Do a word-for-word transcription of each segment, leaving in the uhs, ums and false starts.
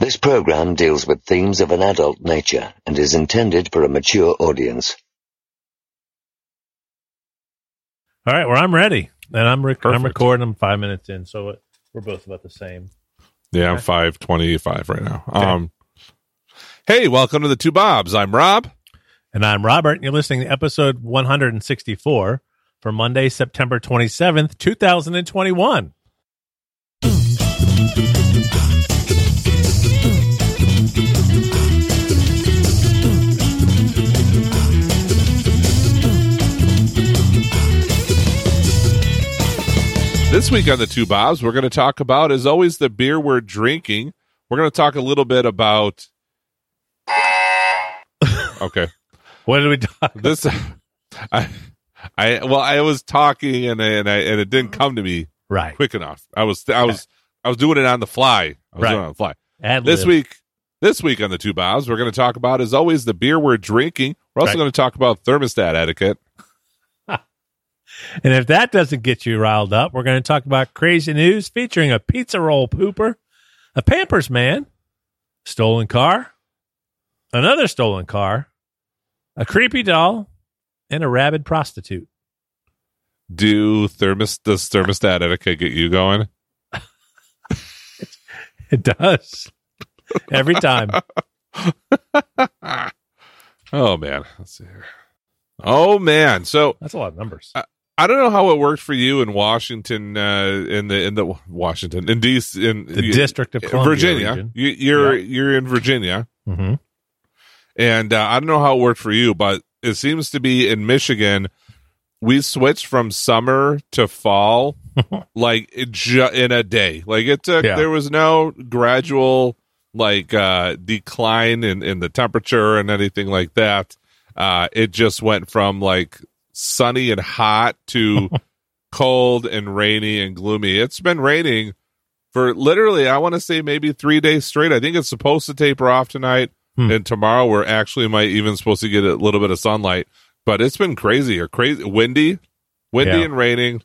This program deals with themes of an adult nature and is intended for a mature audience. All right, well, I'm ready, and I'm rec- I'm recording. I'm five minutes in, so we're both about the same. Yeah, I'm five twenty-five right now. Okay. Um, hey, welcome to the Two Bobs. I'm Rob. And I'm Robert, and you're listening to episode one sixty-four for Monday, September twenty-seventh, twenty twenty-one. This week on the Two Bobs, we're going to talk about, as always, the beer we're drinking. We're going to talk a little bit about... Okay. What did we talk about? This, I, I, well, I was talking and and, I, and it didn't come to me right quick enough. I was, I was, I was doing it on the fly. I was right. doing it on the fly. Ad-lib. This week, this week on the Two Bobs, we're going to talk about, as always, the beer we're drinking. We're also right. going to talk about thermostat etiquette. And if that doesn't get you riled up, we're going to talk about crazy news featuring a pizza roll pooper, a Pampers man, stolen car, another stolen car, a creepy doll, and a rabid prostitute. Do thermos does thermostat etiquette get you going? It does. Every time. Oh, man. Let's see here. Oh, man. So that's a lot of numbers. I, I don't know how it worked for you in Washington, uh, in the in the Washington in D C, in the you, District of Columbia, Virginia. You, you're yeah. you're in Virginia, mm-hmm. and uh, I don't know how it worked for you, but it seems to be in Michigan. We switched from summer to fall, like it ju- in a day. Like it took. Yeah. There was no gradual like uh, decline in, in the temperature and anything like that. Uh, it just went from like sunny and hot to cold and rainy and gloomy. It's been raining for literally, I want to say maybe three days straight. I think it's supposed to taper off tonight, hmm. and tomorrow we're actually might even supposed to get a little bit of sunlight. But it's been crazy or crazy, windy, windy yeah. and raining.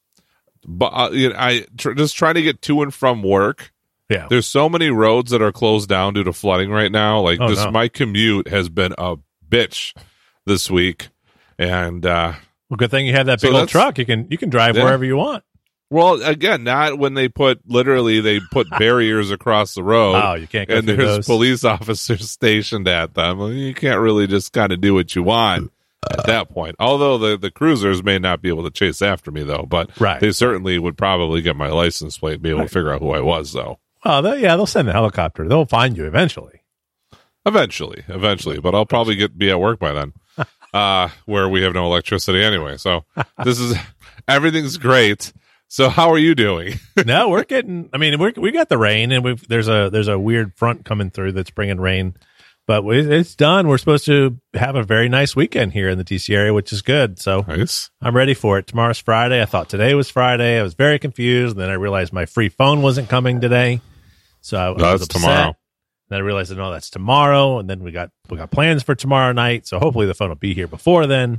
But uh, you know, I tr- just trying to get to and from work. Yeah, there's so many roads that are closed down due to flooding right now. Like oh, this, no. my commute has been a bitch this week, and uh, well, good thing you have that big so old truck. You can you can drive yeah. wherever you want. Well, again, not when they put literally they put barriers across the road. Oh, you can't go and through there's those. Police officers stationed at them. You can't really just kind of do what you want at that point. Although the, the cruisers may not be able to chase after me, though, but right. they certainly would probably get my license plate and be able right. to figure out who I was, though. Oh, they, yeah, they'll send the helicopter. They'll find you eventually. Eventually, eventually. But I'll probably get be at work by then, uh, where we have no electricity anyway. So this is everything's great. So how are you doing? No, we're getting. I mean, we we got the rain, and we've there's a there's a weird front coming through that's bringing rain. But it's done. We're supposed to have a very nice weekend here in the D C area, which is good. So nice. I'm ready for it. Tomorrow's Friday. I thought today was Friday. I was very confused. And then I realized my free phone wasn't coming today. So I, no, I was that's upset. tomorrow. Then I realized, no, that's tomorrow. And then we got we got plans for tomorrow night. So hopefully the phone will be here before then.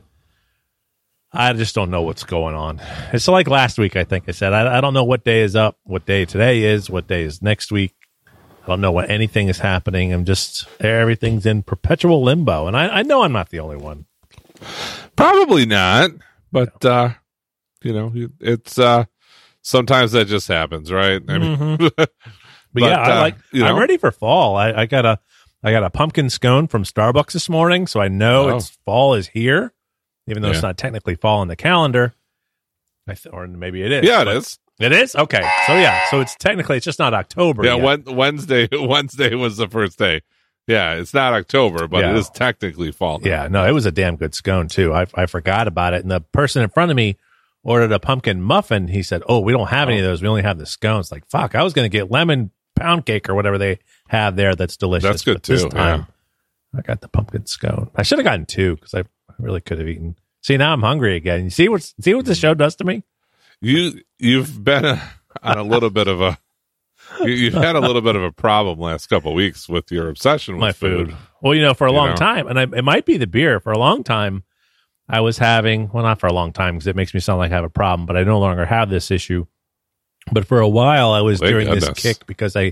I just don't know what's going on. It's like last week, I think I said. I, I don't know what day is up, what day today is, what day is next week. I don't know what anything is happening. I'm just, everything's in perpetual limbo. And I, I know I'm not the only one. Probably not. But, uh, you know, it's, uh, sometimes that just happens, right? I mean, mm-hmm. but, but yeah, uh, I like, you know. I'm ready for fall. I, I got a, I got a pumpkin scone from Starbucks this morning. So I know oh. it's fall is here, even though yeah. it's not technically fall in the calendar. I th- or maybe it is. Yeah, it is. It is? Okay. So, yeah. So, it's technically, it's just not October Yeah, yet. Wednesday Wednesday was the first day. Yeah, it's not October, but yeah. it is technically fall now. Yeah, no, it was a damn good scone, too. I, I forgot about it. And the person in front of me ordered a pumpkin muffin. He said, oh, we don't have any of those. We only have the scones. Like, fuck, I was going to get lemon pound cake or whatever they have there that's delicious. That's good, but this too. time, yeah. I got the pumpkin scone. I should have gotten two because I really could have eaten. See, now I'm hungry again. You see what, see what this show does to me? You, you've been a... on a little bit of a you, you've had a little bit of a problem last couple of weeks with your obsession with my food. food. Well, you know, for a you long know? time, and I, it might be the beer. For a long time, I was having, well, not for a long time because it makes me sound like I have a problem, but I no longer have this issue. But for a while, I was Thank doing goodness. this kick because I,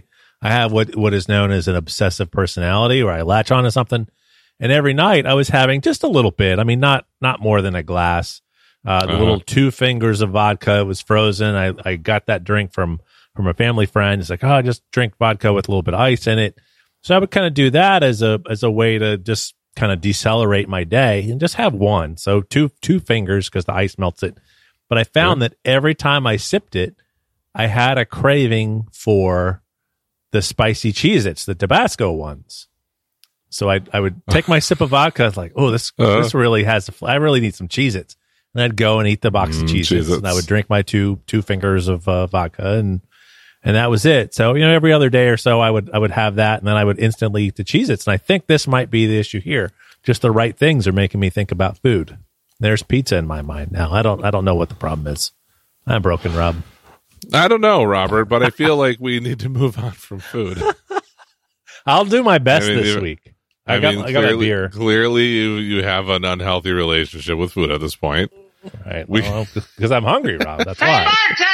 I have what, what is known as an obsessive personality, where I latch on to something. And every night I was having just a little bit. I mean, not not more than a glass. Uh, the uh-huh. little two fingers of vodka was frozen. I, I got that drink from, from a family friend. It's like, oh, I just drink vodka with a little bit of ice in it. So I would kind of do that as a as a way to just kind of decelerate my day and just have one. So two two fingers because the ice melts it. But I found yeah. that every time I sipped it, I had a craving for the spicy Cheez-Its, the Tabasco ones. So I I would take my sip of vodka. I was like, oh, this uh, this really has, a, I really need some Cheez-Its. And I'd go and eat the box mm, of Cheez-Its, Cheez-Its. And I would drink my two two fingers of uh, vodka, and and that was it. So, you know, every other day or so, I would I would have that, and then I would instantly eat the Cheez-Its. And I think this might be the issue here. Just the right things are making me think about food. There's pizza in my mind now. I don't I don't know what the problem is. I'm broken, Rob. I don't know, Robert, but I feel like we need to move on from food. I'll do my best I mean, this you, week. I, I got, mean, I got clearly, a beer. Clearly, you, you have an unhealthy relationship with food at this point. Right. Well, because I'm hungry, Rob. That's why.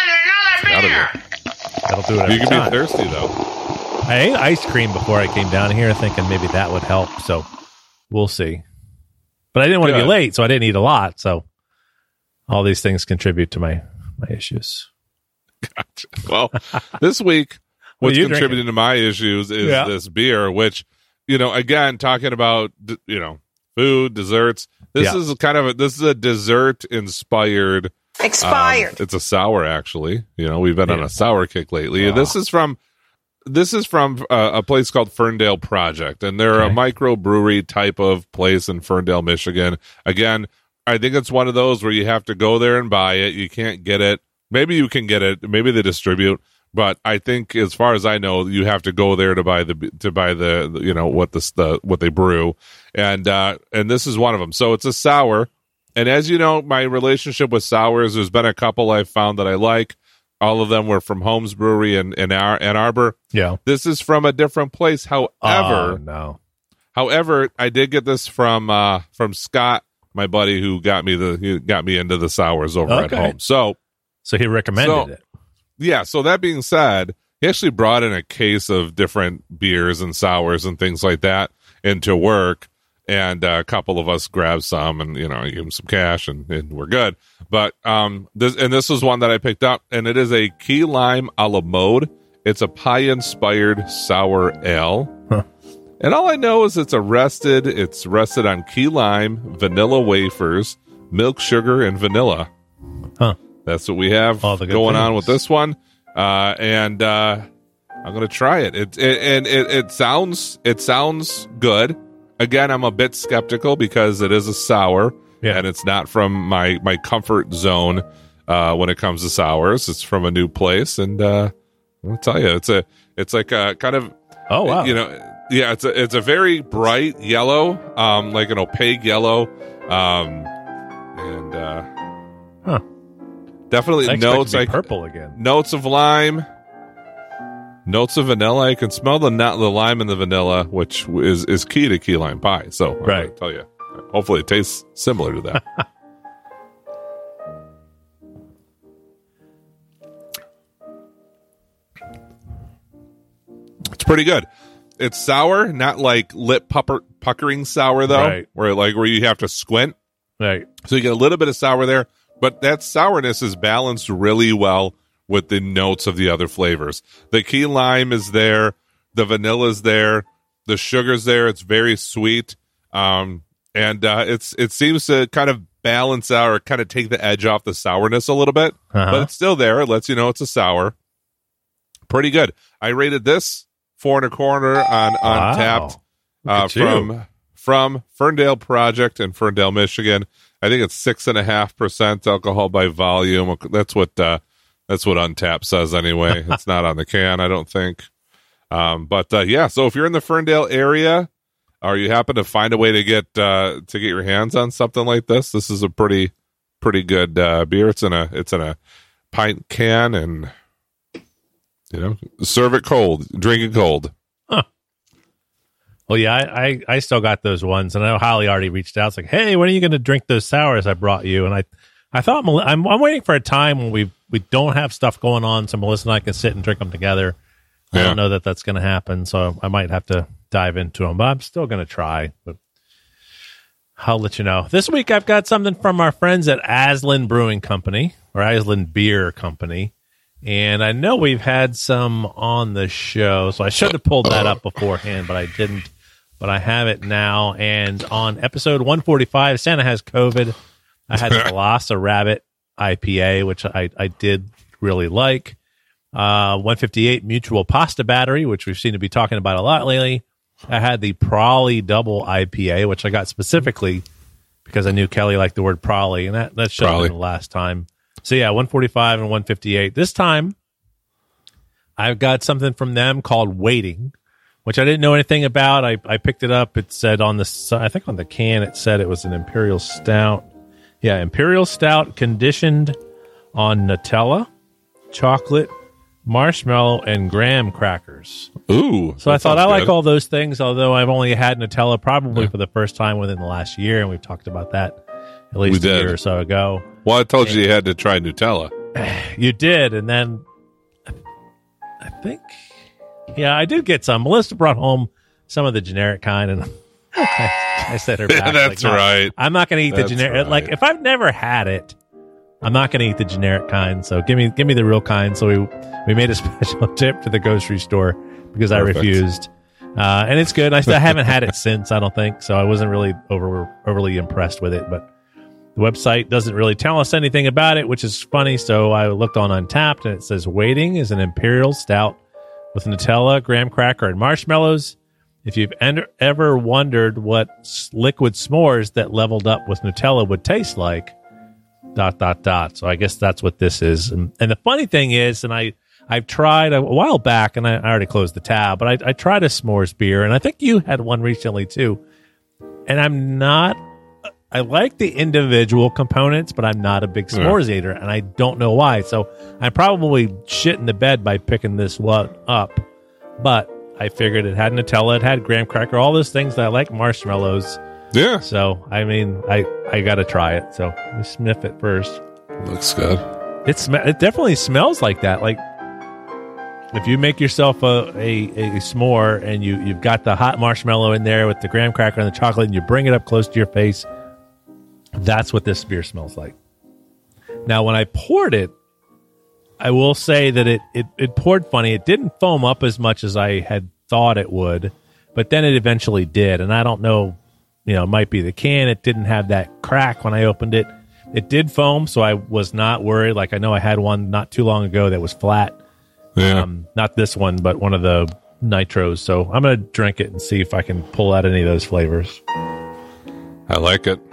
Hey, bartender, another beer. That'll do it every You can time. be thirsty, though. I ate ice cream before I came down here thinking maybe that would help. So we'll see. But I didn't want to be late, so I didn't eat a lot. So all these things contribute to my, my issues. Gotcha. Well, this week, what's what contributing drinking? to my issues is yeah. this beer, which, you know, again, talking about, you know, food, desserts. This yeah. is kind of a, this is a dessert inspired. Expired. Um, it's a sour, actually. You know, we've been yeah. on a sour kick lately. Oh. This is from, this is from uh, a place called Ferndale Project, and they're okay. a microbrewery type of place in Ferndale, Michigan. Again, I think it's one of those where you have to go there and buy it. You can't get it. Maybe you can get it. Maybe they distribute. But I think, as far as I know, you have to go there to buy the to buy the you know what the, the what they brew, and uh, and this is one of them. So it's a sour, and as you know, my relationship with sours, there's been a couple I've found that I like. All of them were from Holmes Brewery in in Ann Arbor. Yeah, this is from a different place. However, oh, no. However, I did get this from uh, from Scott, my buddy, who got me the he got me into the sours over okay. at home. So, so he recommended so, it. Yeah, so that being said, he actually brought in a case of different beers and sours and things like that into work, and uh, a couple of us grabbed some, and you know, gave him some cash, and, and we're good. But um, this and this was one that I picked up, and it is a key lime a la mode. It's a pie-inspired sour ale, huh. and all I know is it's a rested. It's rested on key lime, vanilla wafers, milk, sugar, and vanilla. Huh. That's what we have going things. on with this one, uh, and uh, I'm going to try it. It, it and it, it sounds it sounds good. Again, I'm a bit skeptical because it is a sour, yeah. and it's not from my my comfort zone uh, when it comes to sours. It's from a new place, and uh, I'll tell you, it's a it's like a kind of oh wow, you know, yeah, it's a it's a very bright yellow, um, like an opaque yellow, um, and uh, huh. Definitely I notes like purple again. Notes of lime, notes of vanilla. I can smell the not the lime and the vanilla, which is is key to key lime pie. So right, I'll tell you. Hopefully, it tastes similar to that. It's pretty good. It's sour, not like lip pupper, puckering sour though, right. where like where you have to squint. Right. So you get a little bit of sour there. But that sourness is balanced really well with the notes of the other flavors. The key lime is there. The vanilla is there. The sugar's there. It's very sweet. Um, and uh, it's it seems to kind of balance out or kind of take the edge off the sourness a little bit. Uh-huh. But it's still there. It lets you know it's a sour. Pretty good. I rated this four and a quarter on Untapped wow. uh, from, from Ferndale Project in Ferndale, Michigan. I think it's six and a half percent alcohol by volume. That's what uh, that's what Untapped says anyway. It's not on the can, I don't think. Um, but uh, yeah, so if you're in the Ferndale area, or you happen to find a way to get uh, to get your hands on something like this, this is a pretty pretty good uh, beer. It's in a it's in a pint can, and you know, serve it cold, drink it cold. Huh. Well, yeah, I, I, I still got those ones, and I know Holly already reached out. It's like, hey, when are you going to drink those sours I brought you? And I, I thought I'm, I'm waiting for a time when we we don't have stuff going on, so Melissa and I can sit and drink them together. I Yeah. don't know that that's going to happen, so I might have to dive into them, but I'm still going to try. But I'll let you know. This week I've got something from our friends at Aslan Brewing Company, or Aslan Beer Company. And I know we've had some on the show, so I should have pulled that up beforehand, but I didn't. But I have it now. And on episode one forty-five, Santa Has COVID, I had the Glossa Rabbit I P A, which I, I did really like. Uh, one fifty-eight, Mutual Pasta Battery, which we've seen to be talking about a lot lately. I had the Prawley Double I P A, which I got specifically because I knew Kelly liked the word Prawley, and that, that should have been the last time. So, yeah, one forty-five and one fifty-eight. This time, I've got something from them called Waiting, which I didn't know anything about. I, I picked it up. It said on the, I think on the can, it said it was an Imperial Stout. Yeah, Imperial Stout conditioned on Nutella, chocolate, marshmallow, and graham crackers. Ooh. So I thought I like good. all those things, although I've only had Nutella probably Yeah. for the first time within the last year, and we've talked about that at least We a did. year or so ago. Well, I told you you had to try Nutella. You did, and then I think, yeah, I did get some. Melissa brought home some of the generic kind, and I, I said her back. That's like, no, right. I'm not going to eat That's the generic. right. Like, if I've never had it, I'm not going to eat the generic kind. So give me, give me the real kind. So we we made a special trip to the grocery store because Perfect. I refused, uh, and it's good. I, still, I haven't had it since. I don't think so. I wasn't really over overly impressed with it, but. The website doesn't really tell us anything about it, which is funny. So I looked on Untapped, and it says Waiting is an Imperial Stout with Nutella, graham cracker, and marshmallows. If you've en- ever wondered what s- liquid s'mores that leveled up with Nutella would taste like, dot, dot, dot. So I guess that's what this is. And, and the funny thing is, and I, I've tried a, a while back, and I, I already closed the tab, but I, I tried a s'mores beer, and I think you had one recently too. And I'm not... I like the individual components, but I'm not a big s'mores yeah. eater, and I don't know why. So I'm probably shitting the bed by picking this one up. But I figured it had Nutella, it had graham cracker, all those things that I like, marshmallows. Yeah. So, I mean, I, I got to try it. So let me sniff it first. Looks good. It, sm- it definitely smells like that. Like, if you make yourself a, a, a s'more and you, you've got the hot marshmallow in there with the graham cracker and the chocolate, and you bring it up close to your face, that's what this beer smells like. Now, when I poured it, I will say that it, it, it poured funny. It didn't foam up as much as I had thought it would, but then it eventually did. And I don't know, you know, it might be the can. It didn't have that crack when I opened it. It did foam, so I was not worried. Like, I know I had one not too long ago that was flat. Yeah. Um, not this one, but one of the nitros. So I'm going to drink it and see if I can pull out any of those flavors. I like it.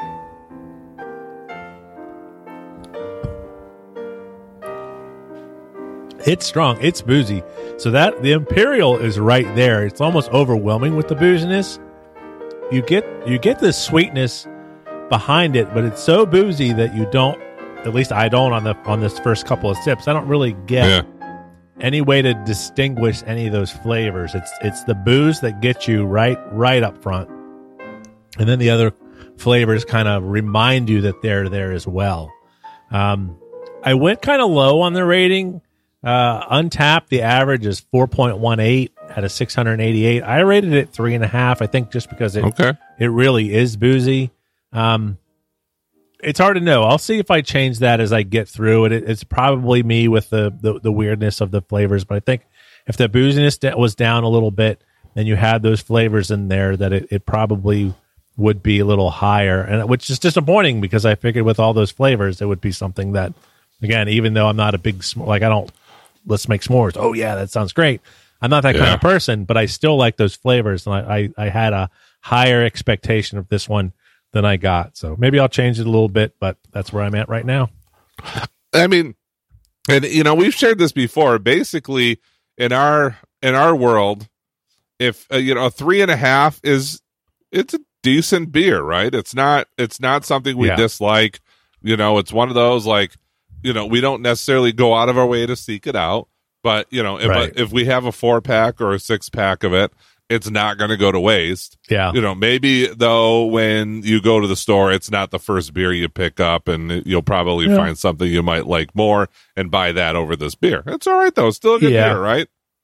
It's strong. It's boozy. So that the Imperial is right there. It's almost overwhelming with the booziness. You get you get this sweetness behind it, but it's so boozy that you don't. At least I don't on the on this first couple of sips. I don't really get Yeah. any way to distinguish any of those flavors. It's it's the booze that gets you right right up front, and then the other flavors kind of remind you that they're there as well. Um, I went kind of low on the rating. Uh, Untapped, the average is four point one eight out of six hundred eighty-eight. I rated it three and a half. I think just because it Okay. it really is boozy. Um, it's hard to know. I'll see if I change that as I get through it. it it's probably me with the, the the weirdness of the flavors, but I think if the booziness da- was down a little bit and you had those flavors in there, that it, it probably would be a little higher, and which is disappointing because I figured with all those flavors it would be something that, again, even though I'm not a big sm- like I don't. Let's make s'mores. Oh, yeah, that sounds great. I'm not that Yeah. kind of person, but I still like those flavors. And I, I, I had a higher expectation of this one than I got. So maybe I'll change it a little bit, but that's where I'm at right now. I mean, and you know, we've shared this before. Basically, in our in our world, if uh, you know, a three and a half is it's a decent beer, right? It's not it's not something we Yeah. dislike. You know, it's one of those like. You know, we don't necessarily go out of our way to seek it out, but you know, if Right. if we have a four pack or a six pack of it, it's not going to go to waste. Yeah. You know, maybe though when you go to the store, it's not the first beer you pick up, and you'll probably Yeah. find something you might like more and buy that over this beer. It's all right though; it's still a good Yeah. beer, right?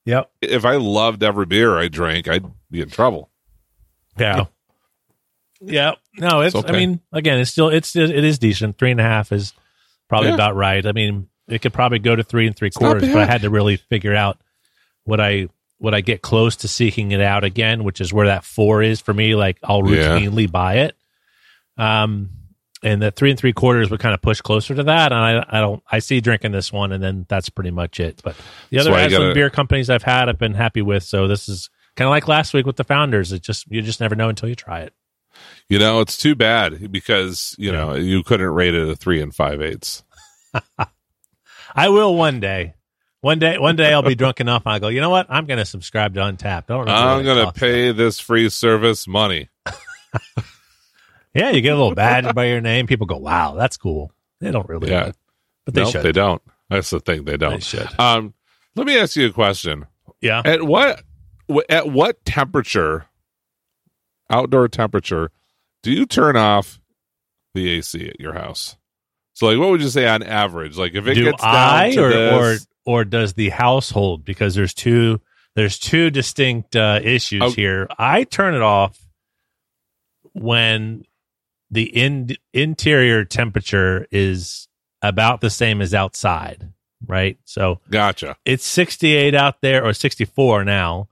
Yep. If I loved every beer I drank, I'd be in trouble. Yeah. Yeah. No, it's, It's okay. I mean, again, it's still, it's, it is decent. Three and a half is probably Yeah. about right. I mean, it could probably go to three and three not quarters, but I bad. had to really figure out what I, would I get close to seeking it out again, which is where that four is for me. Like I'll Yeah. routinely buy it. Um, and the three and three quarters would kind of push closer to that. And I, I don't, I see drinking this one, and then that's pretty much it. But the That's other why you some gotta- beer companies I've had, I've been happy with. So this is kind of like last week with the Founders. It just, you just never know until you try it. You know, it's too bad because, you Yeah. know, you couldn't rate it a three and five eighths. I will one day. One day, one day I'll be drunk enough. And I'll go, you know what? I'm going to subscribe to Untapped. I don't know. I'm going to pay this free service money. Yeah, you get a little badge by your name. People go, wow, that's cool. They don't really. Yeah. But they no, should. they don't. That's the thing. They They don't. should. Um, let me ask you a question. Yeah. At what wh- at what temperature, outdoor temperature, do you turn off the A C at your house? So, like, what would you say on average? Like, if it Do gets down I to or, this, or or does the household? Because there's two there's two distinct uh, issues Oh. here. I turn it off when the in, interior temperature is about the same as outside, right? So gotcha. it's sixty-eight out there, or sixty-four now,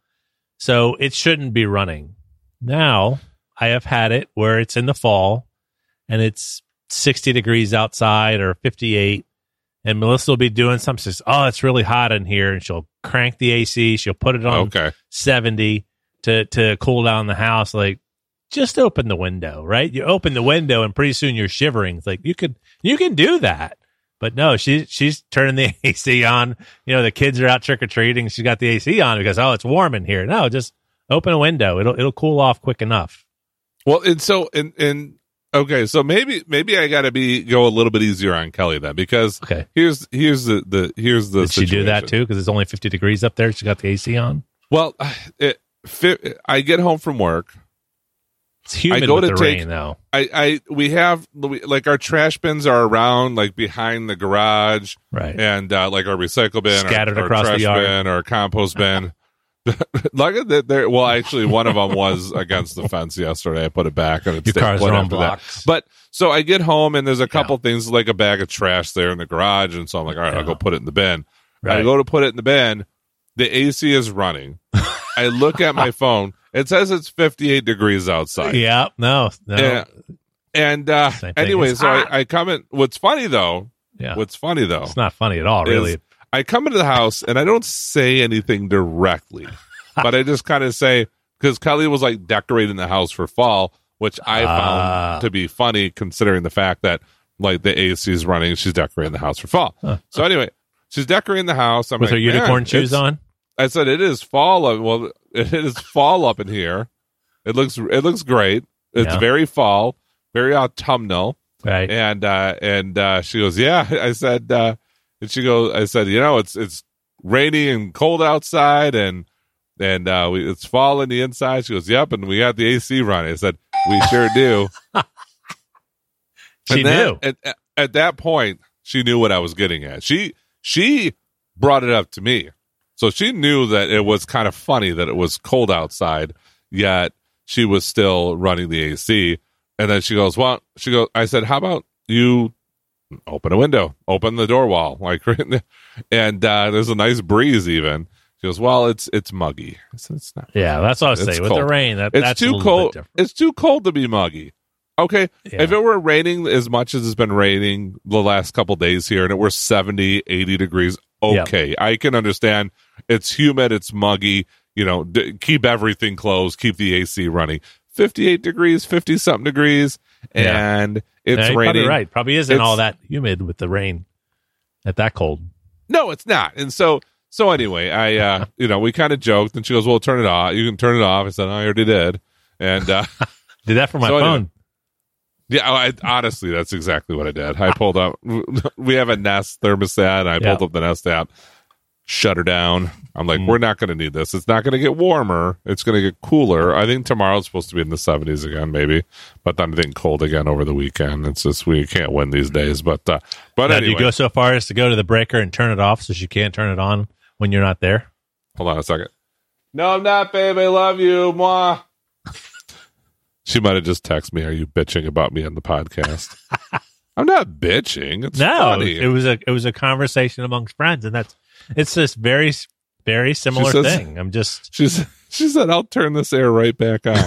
so it shouldn't be running. Now I have had it where it's in the fall and it's sixty degrees outside or fifty-eight, and Melissa will be doing something. She says, oh, it's really hot in here, and she'll crank the A C. She'll put it on Okay. seventy to to cool down the house. Like, just open the window, right? You open the window, and pretty soon you're shivering. It's like you could you can do that, but no, she she's turning the A C on. You know, the kids are out trick or treating. She's got the A C on because oh, it's warm in here. No, just open a window. It'll it'll cool off quick enough. Well, and so and and okay, so maybe maybe I got to be go a little bit easier on Kelly then, because Okay. here's here's the the here's the Did she do that situation. too? Because it's only fifty degrees up there. She got the A C on. Well, it, fi- I get home from work. It's humid I go with to the take- rain, though. I, I we have we, like our trash bins are around like behind the garage, Right. and uh, like our recycle bin, Scattered our, our across the trash yard. bin, or compost bin. Like that, there. Well, actually, one of them was against the fence yesterday. I put it back, and it Your stayed cars put are on after that. blocks. But so I get home, and there's a couple things like a bag of trash there in the garage, and so I'm like, all right, I'll Yeah. go put it in the bin. I Right. go to put it in the bin. The A C is running. I look at my phone. It says it's fifty-eight degrees outside. Yeah. No. No. Yeah. And uh, Same thing. anyway, It's so hot. I, I come in. What's funny though? Yeah. What's funny though? It's not funny at all, really. is I come into the house and I don't say anything directly, but I just kind of say, because Kelly was like decorating the house for fall, which I Ah. found to be funny considering the fact that like the A C is running, she's decorating the house for fall. So anyway, she's decorating the house. I'm With like, her unicorn "Man, shoes it's-" on. I said, "It is fall. Up, well, it is fall up in here. It looks it looks great. It's Yeah. very fall, very autumnal." Right. And uh, and uh, she goes, "Yeah." I said, uh, and she goes, "I said, you know, it's it's rainy and cold outside, and and uh, we, it's fall in the inside." She goes, "Yep," and we got the A C running. I said, "We sure do." She And then, knew. At, at, at that point, she knew what I was getting at. She she brought it up to me, so she knew that it was kind of funny that it was cold outside, yet she was still running the A C. And then she goes, "Well," she goes. I said, "How about you open a window, open the door wall, like?" And uh, there's a nice breeze. Even she goes, "Well, it's it's muggy." I said, "It's not. Yeah, that's what I was It's saying. With the cold. rain, that, It's that's a too little cold. bit different. It's too cold to be muggy." Okay, Yeah. if it were raining as much as it's been raining the last couple days here, and it were seventy, eighty degrees, okay, I can understand. It's humid, it's muggy. You know, d- keep everything closed, keep the A C running. fifty-eight degrees, fifty something degrees, Yeah. and it's Yeah, you're raining. Probably right. Probably isn't It's- all that humid with the rain at that cold. No, it's not. And so, so anyway, I, uh, you know, we kind of joked, and she goes, "Well, turn it off. You can turn it off." I said, "I already did," and uh, Did that for my So anyway. phone. yeah, I, honestly, that's exactly what I did. I pulled up. We have a Nest thermostat. And I pulled Yeah. up the Nest app, shut her down. I'm like, Mm. we're not going to need this. It's not going to get warmer. It's going to get cooler. I think tomorrow's supposed to be in the seventies again, maybe, but then I think cold again over the weekend. It's just we can't win these days. But uh, but Now, anyway, do you go so far as to go to the breaker and turn it off so she can't turn it on when you're not there? Hold on a second. No, I'm not, babe. I love you. Mwah. She might have just texted me. Are you bitching about me on the podcast? I'm not bitching. It's no, funny. it was a it was a conversation amongst friends, and that's it's this very very similar says- thing. I'm just She's, she said, I'll turn this air right back on.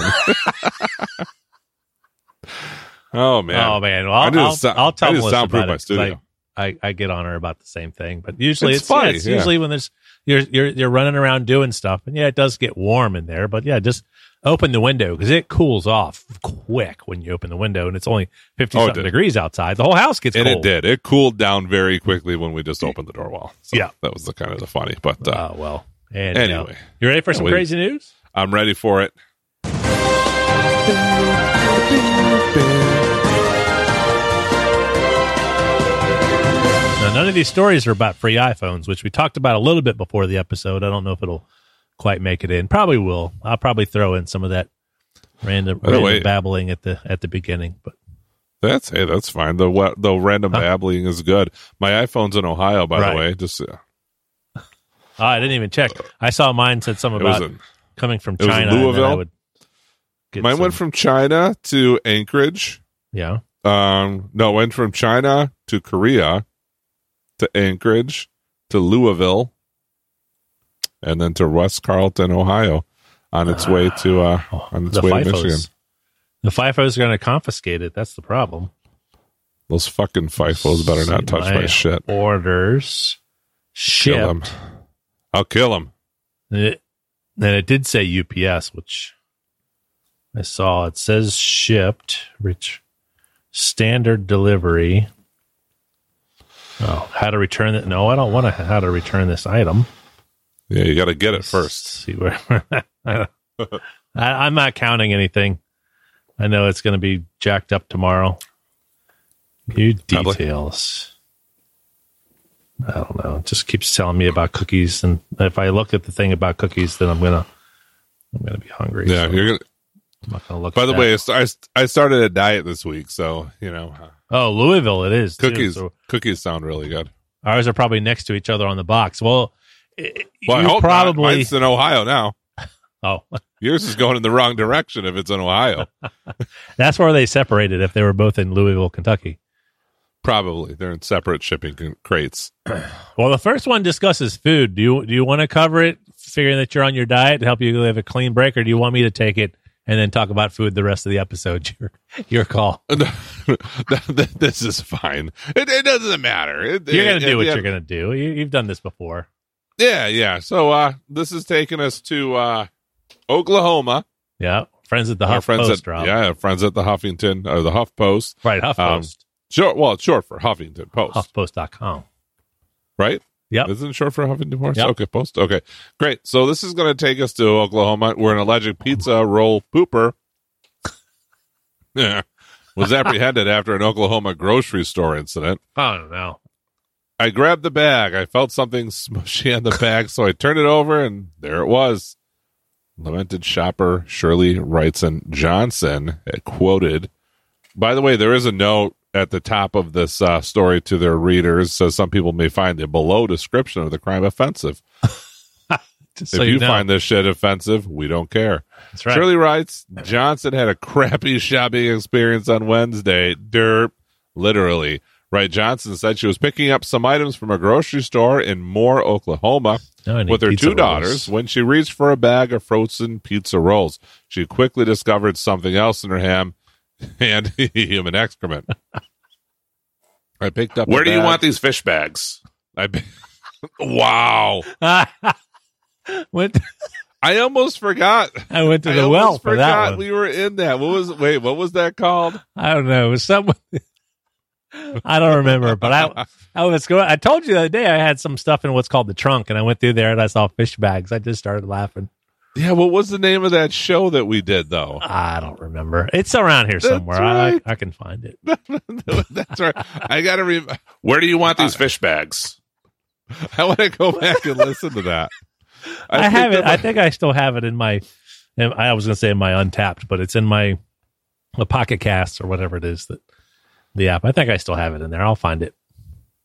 oh, man. oh man, well, I I'll, need to I'll, sou- I'll tell I need to Melissa soundproof about my it 'cause studio. I, I I get on her about the same thing, but usually It's it's, yeah, funny, it's yeah. usually when there's you're you're you're running around doing stuff, and yeah, it does get warm in there, but yeah, just open the window because it cools off quick when you open the window, and it's only fifty Oh, it something did. degrees outside. The whole house gets And cold. it did. It cooled down very quickly when we just opened the door wall. So Yeah. that was the kind of the funny. But uh, Oh well. And, you know, anyway, you ready for some we- crazy news? I'm ready for it. Now, none of these stories are about free iPhones, which we talked about a little bit before the episode. I don't know if it'll quite make it in. Probably will. I'll probably throw in some of that random, Oh, random wait. babbling at the at the beginning. But That's hey, that's fine. The wa- the random Huh? babbling is good. My iPhone's in Ohio, by Right. the way. Just uh, oh, I didn't even check. I saw mine said something it was about in, coming from it was in China. and then I Louisville? would get mine some- went from China to Anchorage. yeah. Um, no, it went from China to Korea to Anchorage to Louisville, and then to West Carlton, Ohio, on its way to uh, on its The way to Michigan. FIFOs. The FIFOs are going to confiscate it. That's the problem. Those fucking FIFOs better not touch my shit. Orders Kill 'em. shipped. I'll kill them. And it, and it did say U P S, which I saw. It says shipped, rich standard delivery. Oh, how to return it? No, I don't want to. How to return this item? Yeah, you got to get it Let's first. see where I, I'm not counting anything. I know it's going to be jacked up tomorrow. New Probably. details. I don't know. It just keeps telling me about cookies, and if I look at the thing about cookies, then I'm gonna I'm gonna be hungry. Yeah, so you're gonna. I'm not gonna look. By at the that. way, I st- I started a diet this week, so you know, uh, oh, Louisville, it is too. cookies So cookies sound really good. ours are probably next to each other on the box. Well, it, Well, I you hope probably not. Mine's in Ohio now. oh. Yours is going in the wrong direction if it's in Ohio. That's where they separated if they were both in Louisville, Kentucky. Probably they're in separate shipping c- crates. Well, the first one discusses food. Do you do you want to cover it, figuring that you're on your diet to help you live a clean break, or do you want me to take it and then talk about food the rest of the episode? Your your call. This is fine. It, it doesn't matter. It, You're gonna it- do what yeah, you're gonna do. You, you've done this before. Yeah, yeah. So uh, this is taking us to uh, Oklahoma. Yeah, friends at the Our Huff friends Post, at Rob. yeah, our friends at the Huffington or the Huff Post. Right, Huff Um, Post. Short, well, it's short for Huffington Post, Huff Post dot com. right? Yep. Isn't it short for Huffington Post? Yep. Okay, Post. Okay, great. So this is going to take us to Oklahoma, where an alleged pizza roll pooper yeah, was apprehended after an Oklahoma grocery store incident. I don't know. I grabbed the bag. I felt something smushy on the bag, so I turned it over, and there it was. Lamented shopper Shirley Wrightson Johnson quoted. By the way, there is a note at the top of this uh, story to their readers. Says some people may find the below description of the crime offensive. Just if so you, you know. find this shit offensive, we don't care. That's right. Shirley writes, Johnson had a crappy shopping experience on Wednesday. Derp. Literally. Right. Johnson said she was picking up some items from a grocery store in Moore, Oklahoma, Now I need with her pizza two daughters rolls. when she reached for a bag of frozen pizza rolls. She quickly discovered something else in her ham and human excrement. I picked up. Where a do you bag. want these fish bags? I pi- wow. went. I almost forgot. I went to I the almost well for that forgot one. we were in that. What was? Wait, what was that called? I don't know. It was someone. I don't remember, but I I was going. I told you the other day I had some stuff in what's called the trunk, and I went through there and I saw fish bags. I just started laughing. Yeah, what was the name of that show that we did though? I don't remember. It's around here That's somewhere. I, right. I can find it. That's right. I gotta. Re- Where do you want these fish bags? I want to go back and listen to that. I, picked have it. up I a- think I still have it in my. in- I was going to say in my Untapped, but it's in my the Pocket Cast or whatever it is that the app. I think I still have it in there. I'll find it.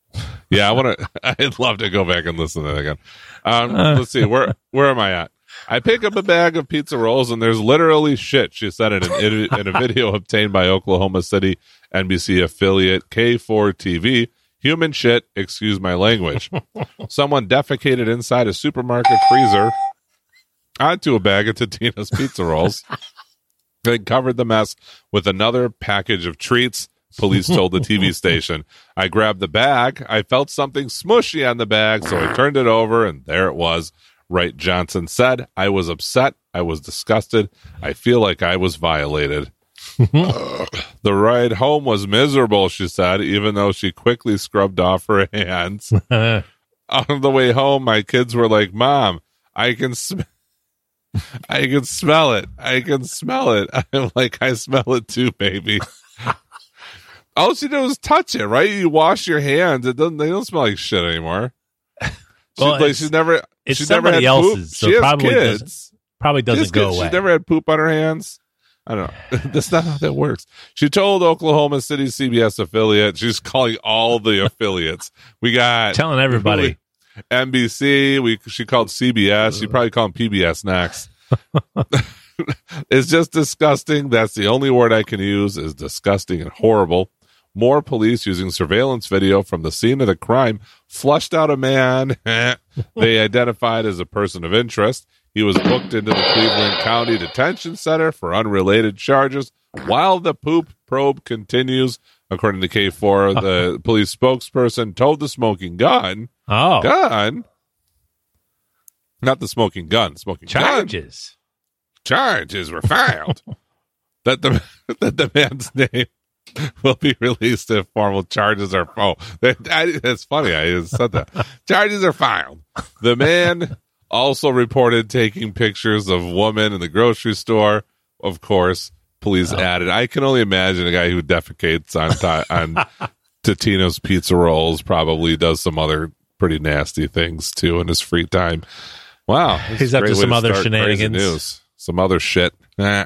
Yeah, I want to. I'd love to go back and listen to that again. Um, let's see, where where am I at? I pick up a bag of pizza rolls, and there's literally shit. She said it in, in a video obtained by Oklahoma City N B C affiliate K four T V. Human shit. Excuse my language. Someone defecated inside a supermarket freezer onto a bag of Totino's pizza rolls. They covered the mess with another package of treats. Police told the T V station. I grabbed the bag. I felt something smushy on the bag, so I turned it over, and there it was. Wright Johnson said, I was upset. I was disgusted. I feel like I was violated. The ride home was miserable, she said, even though she quickly scrubbed off her hands. On the way home, my kids were like, Mom, I can smell I can smell it. I can smell it. I'm like, I smell it too, baby. All she did was touch it, right? You wash your hands. It doesn't. They don't smell like shit anymore. She, Well, like, it's- she's never. It's she's never somebody had poop. else's, so she has probably kids. doesn't, probably She doesn't has go kids. away. She's never had poop on her hands. I don't know. That's not how that works. She told Oklahoma City C B S affiliate. She's calling all the affiliates. We got Telling everybody. N B C. We she called C B S. You probably call them P B S next. It's just disgusting. That's the only word I can use is disgusting and horrible. More police using surveillance video from the scene of the crime flushed out a man they identified as a person of interest. He was booked into the Cleveland County Detention Center for unrelated charges while the poop probe continues. According to K four, the police spokesperson told the smoking gun, Oh, gun, not the smoking gun, smoking gun. charges. Charges were filed that the that the man's name will be released if formal charges are oh that, I, that's funny I just said that charges are filed. The man also reported taking pictures of women in the grocery store. Of course, police Oh. added, I can only imagine a guy who defecates on ti- on Totino's pizza rolls probably does some other pretty nasty things too in his free time. Wow, this He's is a up to great way some other start crazy shenanigans. news. Some other shit. Nah.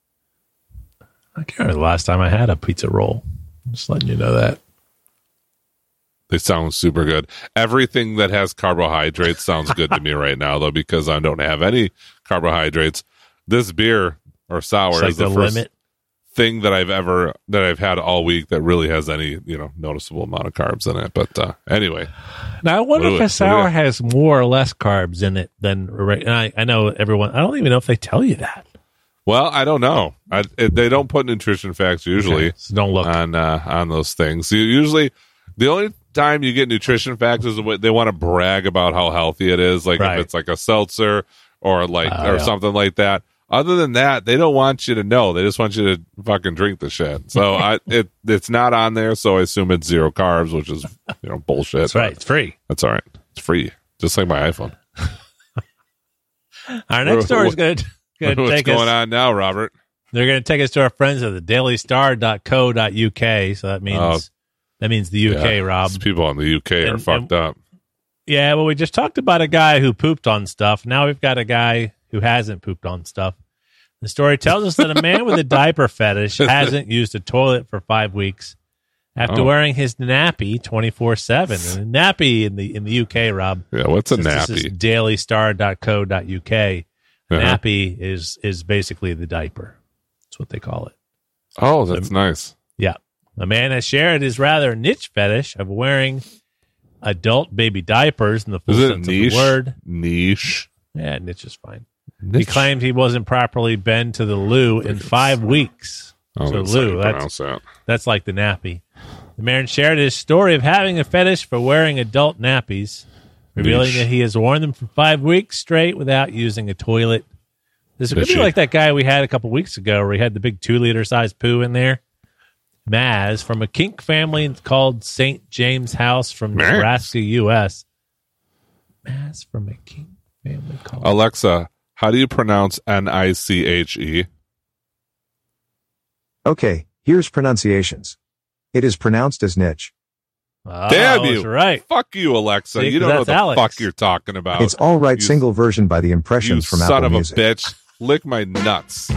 I can't remember the last time I had a pizza roll. Just letting you know that. They sound super good. Everything that has carbohydrates sounds good to me right now, though, because I don't have any carbohydrates. This beer or sour It's like is the, the first limit. thing that I've ever that I've had all week that really has any you know noticeable amount of carbs in it. But uh, anyway, Now, I wonder What do if we- a what do sour we- has more or less carbs in it than. a reg- And I, I know everyone. I don't even know if they tell you that. well, I don't know. I, it, they don't put nutrition facts usually Okay, so don't look. on uh, on those things. You, usually, the only time you get nutrition facts is when they want to brag about how healthy it is, like Right. if it's like a seltzer or like Oh, or yeah. something like that. Other than that, they don't want you to know. They just want you to fucking drink the shit. So I, it it's not on there, so I assume it's zero carbs, which is you know bullshit. That's right. It's free. That's all right. It's free, just like my iPhone. Our next What- story is what- going to What's take going us. on now, Robert? They're going to take us to our friends at the daily star dot co dot U K. So that means Oh, that means the U K, Yeah, Rob. these people in the U K are And- fucked up. Yeah, well, we just talked about a guy who pooped on stuff. Now we've got a guy who hasn't pooped on stuff. The story tells us that a man with a diaper fetish hasn't used a toilet for five weeks after Oh. wearing his nappy twenty-four seven. And a nappy in the in the U K, Rob. Yeah, what's a Since This is nappy? daily star dot co dot U K. A Uh-huh. Nappy is is basically the diaper. That's what they call it. Oh, that's nice. Yeah. A man has shared his rather niche fetish of wearing adult baby diapers in the full Is it sense niche? of the word. Niche. Yeah, niche is fine. He Niche. claimed he wasn't properly been to the loo in five weeks. Oh, so that's how you loo, that's, pronounce that. that's like the nappy. The man shared his story of having a fetish for wearing adult nappies, revealing Niche. that he has worn them for five weeks straight without using a toilet. This could be Fishy. like that guy we had a couple weeks ago where he had the big two-liter size poo in there. Maz, from a kink family called Saint James House from Maz. Nebraska, U S Maz from a kink family called... Alexa, how do you pronounce N I C H E? Okay, here's pronunciations. It is pronounced as niche. Oh, Damn that's you. right. Fuck you, Alexa. See, you 'cause don't know what that's the Alex. fuck you're talking about. It's all right you- single version by the you impressions from son Apple of a Music. bitch. Lick my nuts.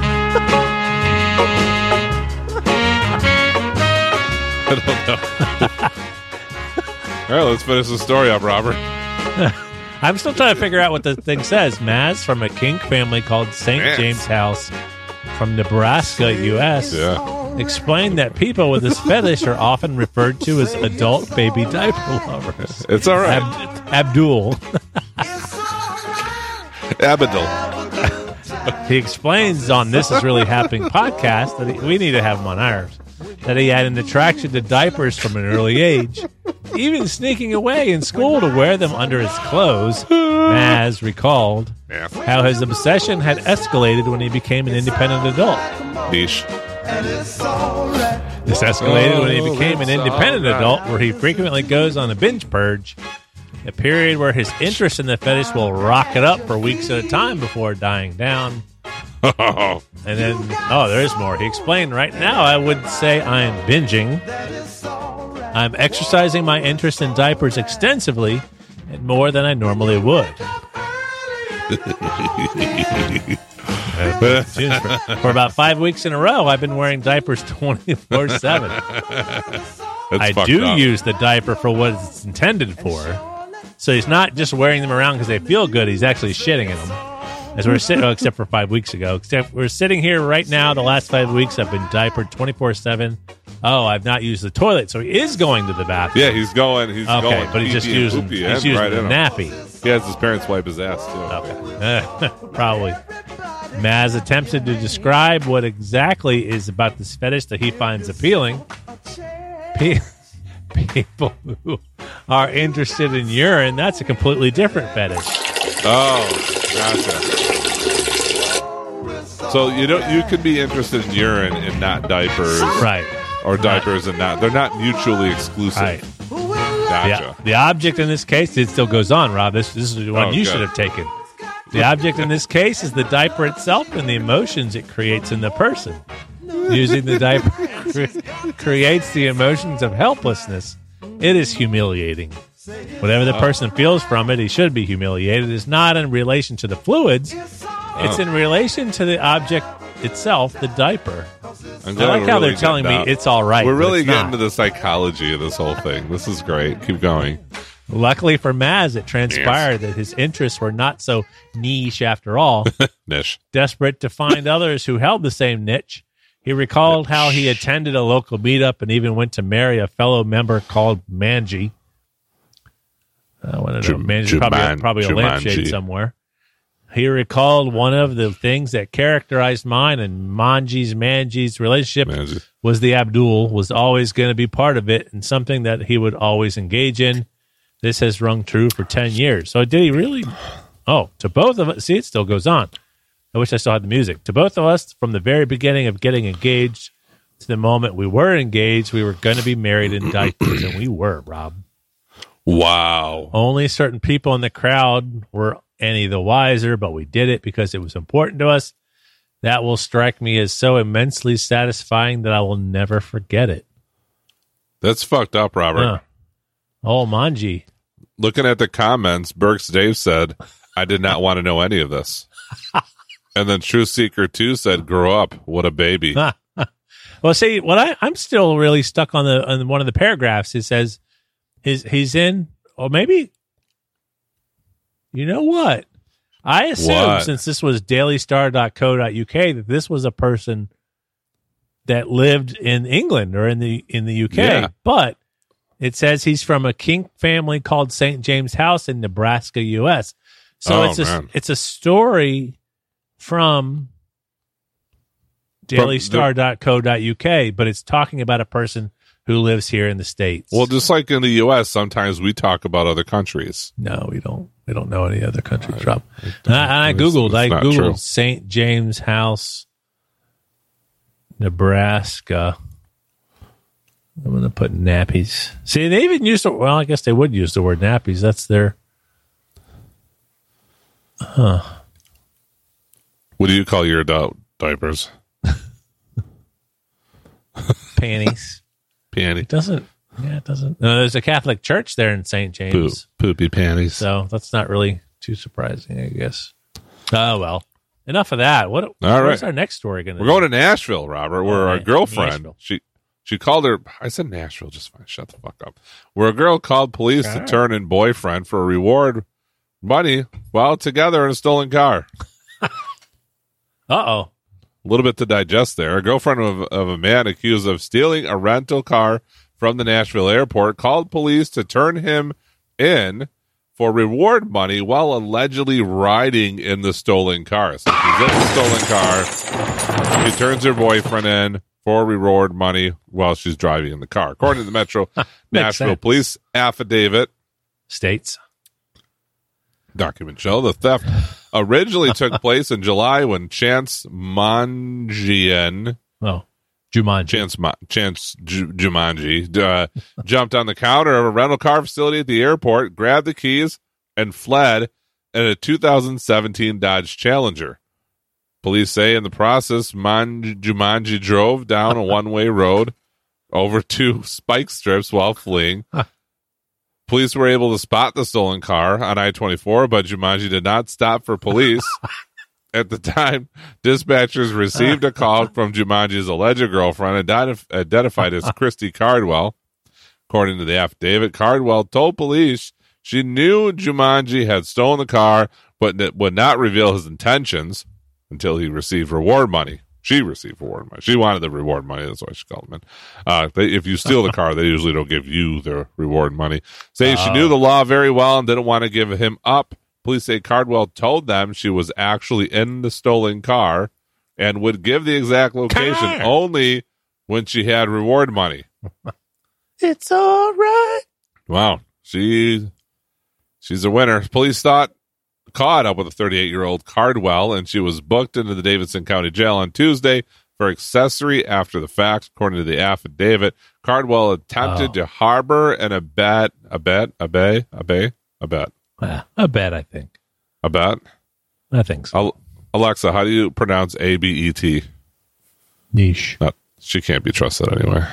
I don't know. All right, let's finish the story up, Robert. I'm still trying to figure out what the thing says. Maz from a kink family called Saint Maz. James House from Nebraska, U S Yeah. explained that people with this fetish are often referred to as adult baby diaper lovers. It's all right. Ab- Abdul. Abadil. He explains on This Is Really Happening podcast that he, we need to have him on ours, that he had an attraction to diapers from an early age, even sneaking away in school to wear them under his clothes. Maz recalled Yeah. how his obsession had escalated when he became an independent adult. Niche. This escalated when he became an independent adult, where he frequently goes on a binge purge, a period where his interest in the fetish will rocket up for weeks at a time before dying down. Oh, And then, oh, there is more. He explained, right now, I would say I'm binging. I'm exercising my interest in diapers extensively and more than I normally would. for, for about five weeks in a row, I've been wearing diapers twenty-four seven. I do up. use the diaper for what it's intended for. So he's not just wearing them around because they feel good. He's actually shitting in them. As we're sitting, oh, except for five weeks ago. Except we're sitting here right now. The last five weeks, I've been diapered twenty-four seven. Oh, I've not used the toilet, so he is going to the bathroom. Yeah, he's going. He's Okay, going. but he's just pee-pee and using poopy he's and using right the in him. nappy. He has his parents wipe his ass too. Okay, uh, probably. Maz attempted to describe what exactly is about this fetish that he finds appealing. Pe- People who are interested in urine, that's a completely different fetish. Oh, gotcha. So you don't. You can be interested in urine and not diapers, Right. or diapers and not. They're not mutually exclusive. Right. Gotcha. The, the object in this case, it still goes on, Rob. This, this is the one Oh, you good. should have taken. The object in this case is the diaper itself and the emotions it creates in the person. Using the diaper cre- creates the emotions of helplessness. It is humiliating. Whatever the person feels from it, he should be humiliated. It's not in relation to the fluids. It's in relation to the object itself, the diaper. I'm I glad like we're how really they're telling me getting out. it's all right. We're but really it's getting not. into the psychology of this whole thing. This is great. Keep going. Luckily for Maz, it transpired that his interests were not so niche after all. Nish. Desperate to find others who held the same niche, he recalled how he attended a local meetup and even went to marry a fellow member called Manji. I want to know. Jum- Manji, probably, Juman- probably a lampshade Jumanji. somewhere. He recalled one of the things that characterized mine and Manji's Manji's relationship Manji. was the Abdul was always going to be part of it and something that he would always engage in. This has rung true for ten years. So did he really? Oh, to both of us. See, it still goes on. I wish I still had the music. To both of us, from the very beginning of getting engaged to the moment we were engaged, we were going to be married in diapers, and we were, Rob. Wow. Only certain people in the crowd were any the wiser, but we did it because it was important to us. That will strike me as so immensely satisfying that I will never forget it. That's fucked up, Robert. Huh. Oh, Manji. Looking at the comments, Burks Dave said, I did not want to know any of this. And then True Seeker two said, grow up. What a baby. Well, see, what I, I'm still really stuck on the on one of the paragraphs. It says his he's in, or maybe, you know what? I assume What? since this was daily star dot co dot U K that this was a person that lived in England or in the in the U K, Yeah. but it says he's from a kink family called Saint James House in Nebraska, U S. So Oh, it's a man. it's a story from daily star dot co dot U K, but it's talking about a person who lives here in the States. Well, just like in the U S, sometimes we talk about other countries. No, we don't. We don't know any other countries, Rob. And I, I It's- googled. it's I not googled true. Saint James House, Nebraska. I'm going to put nappies. See, they even use the. Well, I guess they would use the word nappies. That's their. Huh. What do you call your adult diapers? Panties. Panty. It doesn't. Yeah, it doesn't. No, there's a Catholic church there in Saint Poop. James. Poopy panties. So that's not really too surprising, I guess. Oh, well. Enough of that. What? All What's right. our next story going to We're going to Nashville, Robert, where All our right. girlfriend, Nashville. she She called her, I said Nashville, just fine. Shut the fuck up. Where a girl called police to turn in boyfriend for reward money while together in a stolen car. Uh-oh. A little bit to digest there. A girlfriend of, of a man accused of stealing a rental car from the Nashville airport called police to turn him in for reward money while allegedly riding in the stolen car. So she's in the stolen car. She turns her boyfriend in for reward money while she's driving in the car. According to the Metro Nashville sense. Police affidavit, States. documents show the theft originally took place in July when Chance Mangian, Oh, Jumanji. Chance, Ma- Chance Ju- Jumanji, uh, jumped on the counter of a rental car facility at the airport, grabbed the keys, and fled in a two thousand seventeen Dodge Challenger. Police say in the process, Man- Jumanji drove down a one-way road over two spike strips while fleeing. Police were able to spot the stolen car on I twenty-four, but Jumanji did not stop for police. At the time, dispatchers received a call from Jumanji's alleged girlfriend, identif- identified as Christy Cardwell. According to the affidavit, Cardwell told police she knew Jumanji had stolen the car, but n- would not reveal his intentions until he received reward money. She received reward money. She wanted the reward money. That's why she called him in. Uh, they, if you steal the car, they usually don't give you the reward money. Saying she knew the law very well and didn't want to give him up. Police say Cardwell told them she was actually in the stolen car and would give the exact location Car. only when she had reward money. It's all right. Wow. She, she's a winner. Police thought caught up with a thirty-eight-year-old Cardwell, and she was booked into the Davidson County Jail on Tuesday for accessory after the fact. According to the affidavit, Cardwell attempted Oh. to harbor and abet, abet, abet, abet, abet, Yeah, I bet, I think. abet. I think so. Al- Alexa, how do you pronounce A B E T? Niche. Not, she can't be trusted anyway.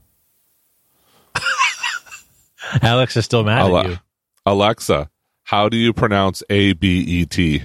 Alex is still mad Ale- at you. Alexa, how do you pronounce A B E T?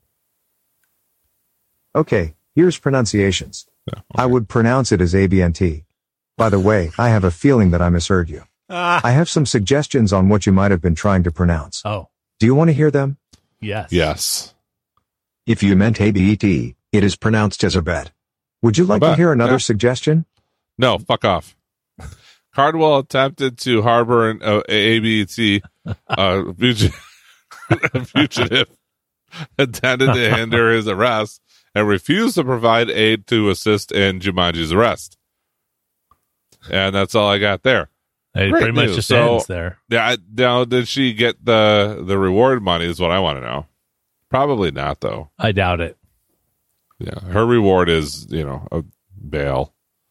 Okay, here's pronunciations. Yeah, I would pronounce it as A B N T. By the way, I have a feeling that I misheard you. Ah. I have some suggestions on what you might have been trying to pronounce. Oh, Do you want to hear them? yes. Yes. If you meant A B E T, it is pronounced as a bet. Would you like to bet, hear another yeah. suggestion? No, fuck off. Cardwell attempted to harbor an uh, A B E T uh, fugitive, fugitive intended to hinder his arrest and refused to provide aid to assist in Jumanji's arrest. And that's all I got there. It Great pretty much news. just So- ends there. Yeah, I- now did she get the the reward money? Is what I want to know. Probably not, though. I doubt it. Yeah, her reward is you know a bail.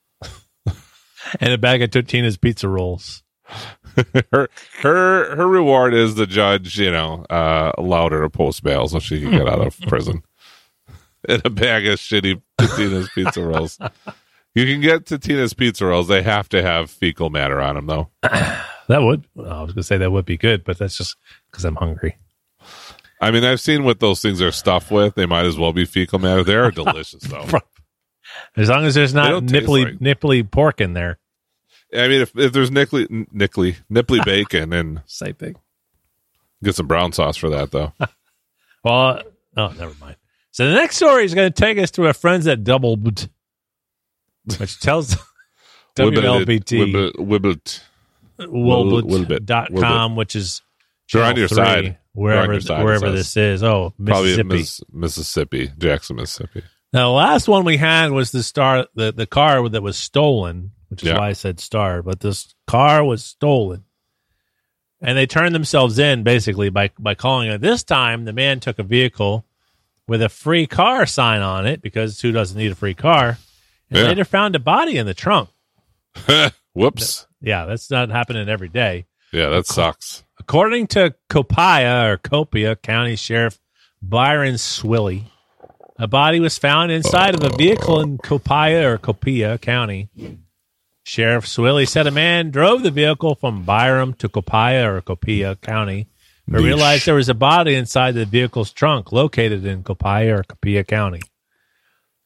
And a bag of Totino's pizza rolls. her her her reward is the judge, you know, uh, allowed her to post bail so she can get out of prison. And a bag of shitty Totino's pizza rolls. You can get Totino's pizza rolls. They have to have fecal matter on them, though. That would, I was going to say that would be good, but that's just because I'm hungry. I mean, I've seen what those things are stuffed with. They might as well be fecal matter. They are delicious, though. As long as there's They not don't taste nipply like- nipply pork in there. I mean, if if there's nickly nickly nipply bacon, and Same thing. get some brown sauce for that, though. Well, oh, never mind. So the next story is going to take us to our friends at Doubled, which tells W L B T Wibbit, wibbit. Wilbit dot com, which is They're on channel your three, side. They're on wherever your side, it wherever says. this is. Oh, Probably Mississippi. Miss, Mississippi, Jackson, Mississippi. Now, the last one we had was the star, the, the car that was stolen, which is Yeah. why I said star. But this car was stolen, and they turned themselves in basically by by calling it. This time, the man took a vehicle with a free car sign on it because who doesn't need a free car? And Yeah. later found a body in the trunk. Whoops. Yeah, that's not happening every day. Yeah, that sucks. According to Copiah or Copia County Sheriff Byron Swilly, a body was found inside of a vehicle in Copiah or Copia County. Sheriff Swilly said a man drove the vehicle from Byram to Copiah or Copia County, but Yeesh. realized there was a body inside the vehicle's trunk located in Copiah or Copia County.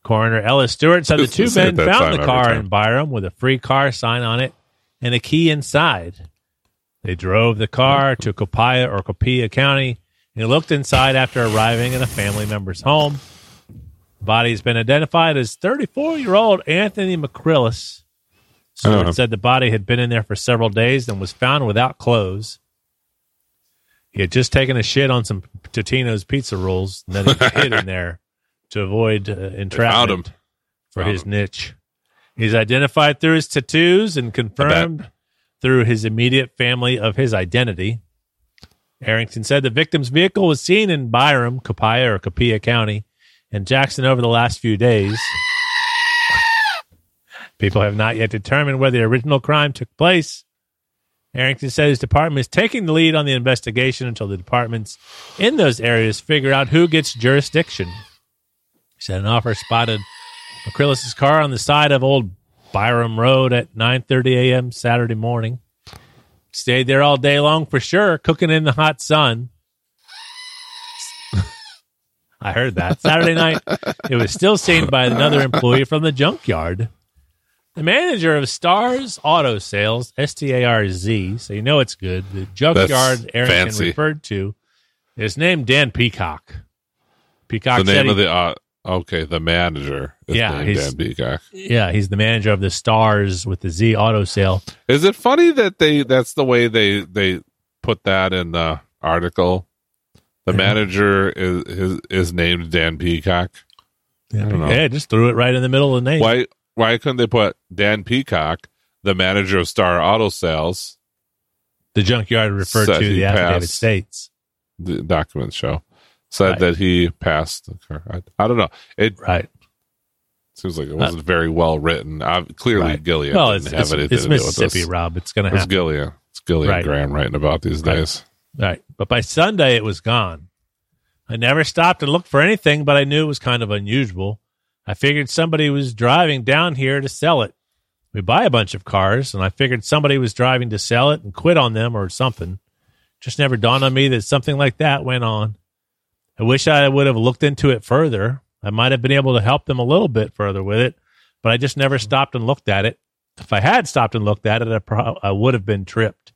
Coroner Ellis Stewart said the two Just say men it that found time the car every time. in Byram with a free car sign on it and a key inside. They drove the car to Copiah or Copiah County and looked inside after arriving at a family member's home. The body has been identified as thirty-four-year-old Anthony McCrillis. Stewart Uh-huh. said the body had been in there for several days and was found without clothes. He had just taken a shit on some Totino's pizza rolls, and then he hid in there to avoid uh, entrapment him. for Found his him. niche. He's identified through his tattoos and confirmed through his immediate family of his identity. Arrington said the victim's vehicle was seen in Byram, Copiah, or Copiah County, and Jackson over the last few days. People have not yet determined where the original crime took place. Arrington said his department is taking the lead on the investigation until the departments in those areas figure out who gets jurisdiction. He said an officer spotted McCrillis' car on the side of Old Byram Road at nine thirty a.m. Saturday morning. Stayed there all day long for sure, cooking in the hot sun. I heard that. Saturday night, it was still seen by another employee from the junkyard. The manager of Stars Auto Sales, S T A R Z, so you know it's good, the junkyard That's Arrington fancy. referred to, is named Dan Peacock. Peacock The said name he- of the uh, okay, the manager. Is Yeah, named he's- Dan Peacock. yeah, he's the manager of the Stars with the Z Auto Sale. Is it funny that they that's the way they they put that in the article? The Yeah. manager is is, is named Dan Peacock. I don't know. Yeah, just threw it right in the middle of the name. Why why couldn't they put Dan Peacock, the manager of Star Auto Sales? The junkyard referred Said to he the affidavit passed. states. The documents show said Right. that he passed the car. I, I don't know. It Right. seems like it wasn't very well written. Uh, clearly, Right. Gillian Well, didn't it's, have it's, anything it's to do with Mississippi, this. Rob. It's going to It's happen. Gillian. It's Gillian Right. Graham writing about these Right. days. Right. But by Sunday, it was gone. I never stopped and looked for anything, but I knew it was kind of unusual. I figured somebody was driving down here to sell it. We buy a bunch of cars, and I figured somebody was driving to sell it and quit on them or something. Just never dawned on me that something like that went on. I wish I would have looked into it further. I might have been able to help them a little bit further with it, but I just never stopped and looked at it. If I had stopped and looked at it, I, pro- I would have been tripped.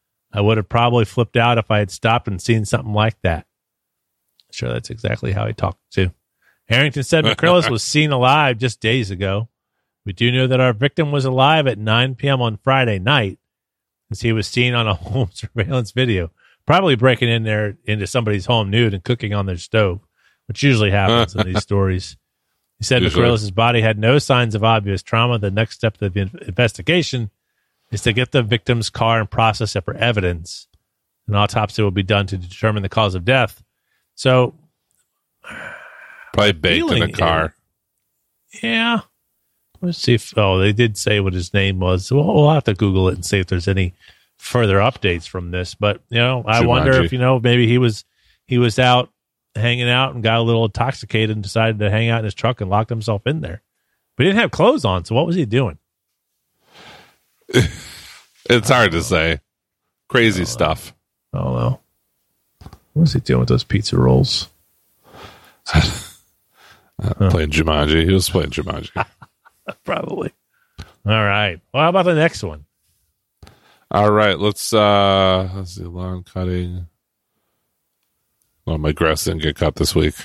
I would have probably flipped out if I had stopped and seen something like that. Sure, that's exactly how he talked too. Harrington said McCrillis was seen alive just days ago. We do know that our victim was alive at nine p.m. on Friday night, as he was seen on a home surveillance video, probably breaking in there into somebody's home nude and cooking on their stove, which usually happens in these stories. He said Usually. McCrillis' body had no signs of obvious trauma. The next step of the in- investigation is to get the victim's car and process it for evidence. An autopsy will be done to determine the cause of death. So, Probably baked in a feeling car. yeah. Let's see if, oh, they did say what his name was. We'll, we'll have to Google it and see if there's any further updates from this. But, you know, I wonder Jumanji. if, you know, maybe he was, he was out hanging out and got a little intoxicated and decided to hang out in his truck and locked himself in there. But he didn't have clothes on. So what was he doing? It's hard to say. Crazy stuff. I don't know. What was he doing with those pizza rolls? Uh, Playing Jumanji. He was playing Jumanji. Probably. All right. Well, how about the next one? All right, let's uh let's see, lawn cutting. Well, my grass didn't get cut this week.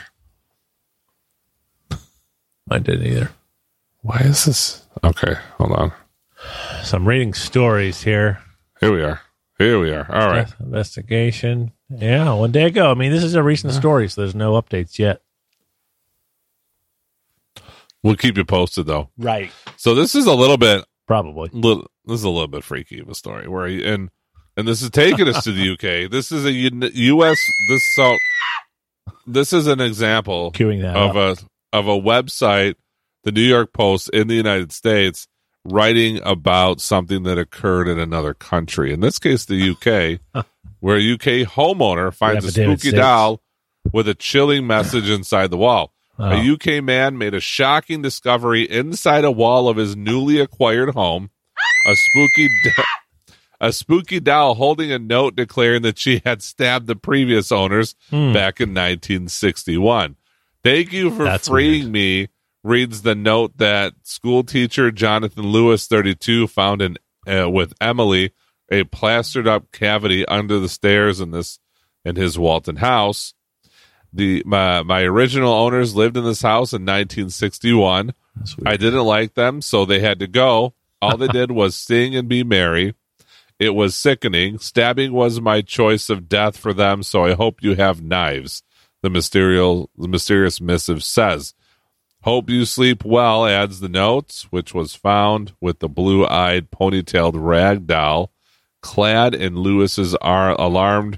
Mine didn't either. Why is this? Okay, hold on. So I'm reading stories here. Here we are. Here we are. All right. Investigation. Yeah, one day ago. I mean, this is a recent story, so there's no updates yet. We'll keep you posted though. Right. So this is a little bit Probably. little, this is a little bit freaky of a story where he, and and this is taking us to the U K. This is a U S this so this is an example Queuing that of up. a of a website, the New York Post in the United States, writing about something that occurred in another country. In this case, the U K, where a U K homeowner finds a Affidavit spooky states. doll with a chilling message inside the wall. Oh. A U K man made a shocking discovery inside a wall of his newly acquired home. A spooky, do- a spooky doll holding a note declaring that she had stabbed the previous owners Hmm. back in nineteen sixty-one. Thank you for That's freeing weird. me reads the note that school teacher Jonathan Lewis, thirty-two, found in uh, with Emily a plastered up cavity under the stairs in this in his Walton house. The my my original owners lived in this house in nineteen sixty-one. I didn't like them, so they had to go. All they did was sing and be merry. It was sickening. Stabbing was my choice of death for them, so I hope you have knives. The mysterious the mysterious missive says. Hope you sleep well, adds the note, which was found with the blue-eyed, ponytailed rag doll clad in Lewis's ar- alarmed...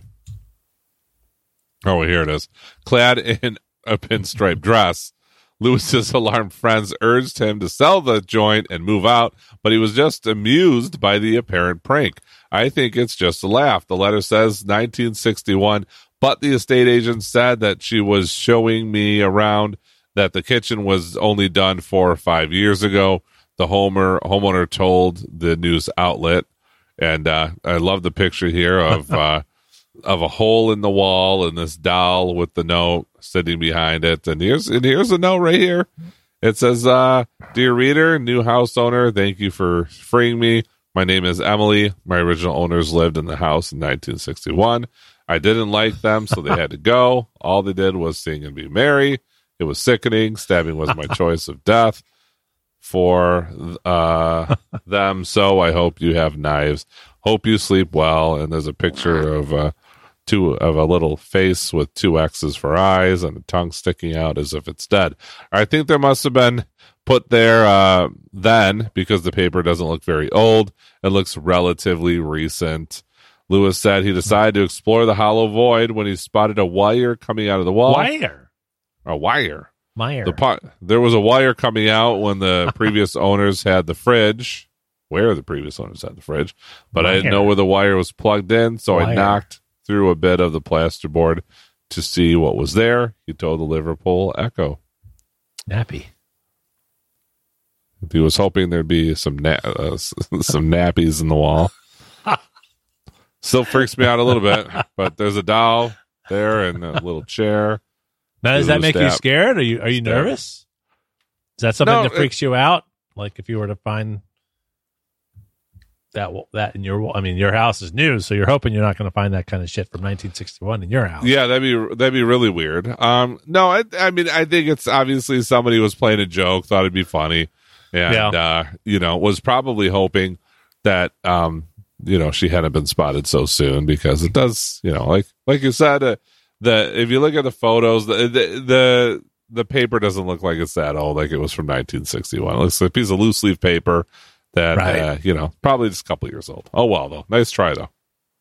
Oh, here it is. Clad in a pinstripe dress. Lewis's alarmed friends urged him to sell the joint and move out, but he was just amused by the apparent prank. I think it's just a laugh. The letter says nineteen sixty-one, but the estate agent said that she was showing me around that the kitchen was only done four or five years ago. The homeowner, homeowner told the news outlet, and uh, I love the picture here of uh, of a hole in the wall and this doll with the note sitting behind it. And here's and here's a note right here. It says, uh, "Dear reader, new house owner, thank you for freeing me. My name is Emily. My original owners lived in the house in nineteen sixty-one. I didn't like them, so they had to go. All they did was sing and be merry. It was sickening. Stabbing was my choice of death for uh, them. So I hope you have knives. Hope you sleep well." And there's a picture of uh, two of a little face with two X's for eyes and a tongue sticking out as if it's dead. I think there must have been put there uh, then because the paper doesn't look very old. It looks relatively recent. Lewis said he decided to explore the hollow void when he spotted a wire coming out of the wall. Wire. A wire. Meyer. The pot, there was a wire coming out when the previous owners had the fridge. Where the previous owners had the fridge. But Wire. I didn't know where the wire was plugged in, so Wire. I knocked through a bit of the plasterboard to see what was there. He told the Liverpool Echo. Nappy. He was hoping there'd be some na- uh, some nappies in the wall. Still freaks me out a little bit, but there's a doll there and a little chair. Now, does that make you Stab. scared? Are you are you Stab. nervous? Is that something No, that it- freaks you out? Like if you were to find that that in your, I mean, your house is new, so you're hoping you're not going to find that kind of shit from nineteen sixty-one in your house. Yeah, that'd be that'd be really weird. Um, no, I, I mean, I think it's obviously somebody was playing a joke, thought it'd be funny, and Yeah. uh, you know, was probably hoping that um, you know, she hadn't been spotted so soon because it does, you know, like like you said, uh, the if you look at the photos, the, the the the paper doesn't look like it's that old, like it was from nineteen sixty-one. It looks like a piece of loose leaf paper that Right. uh, you know, probably just a couple years old. Oh well, though, nice try though.